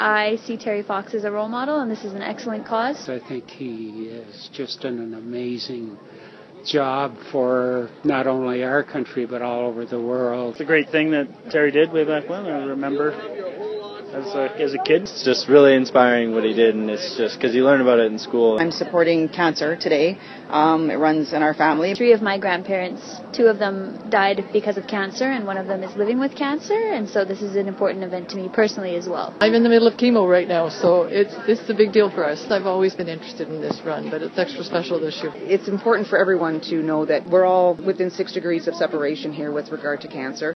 I see Terry Fox as a role model, and this is an excellent cause. I think he has just done an amazing job for not only our country but all over the world. It's a great thing that Terry did way back when. I remember as a kid. It's just really inspiring what he did, and it's just because you learn about it in school. I'm supporting cancer today. It runs in our family. 3 of my grandparents, 2 of them died because of cancer, and 1 of them is living with cancer, and so this is an important event to me personally as well. I'm in the middle of chemo right now, so it's a big deal for us. I've always been interested in this run, but it's extra special this year. It's important for everyone to know that we're all within 6 degrees of separation here with regard to cancer.